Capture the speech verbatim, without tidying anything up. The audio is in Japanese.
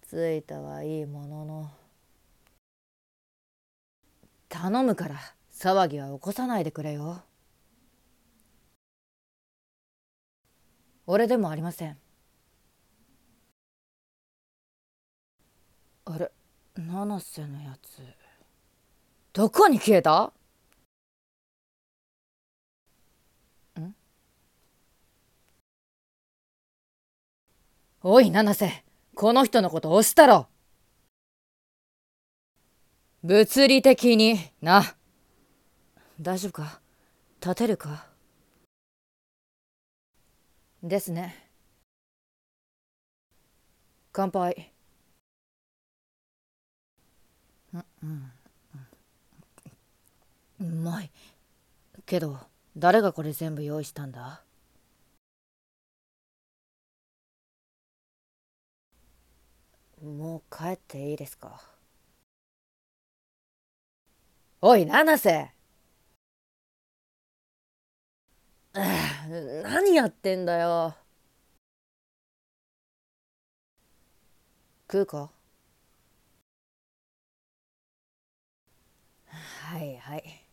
着いたはいいものの、頼むから騒ぎは起こさないでくれよ。俺でもありません。あれ、七瀬のやつどこに消えた？んおい七瀬、この人のこと押したろ。物理的にな。大丈夫か？立てるか？ですね。乾杯。うんうんうまいけど、誰がこれ全部用意したんだ？もう帰っていいですか？おい七瀬、ああ、何やってんだよ。食うか？はいはい。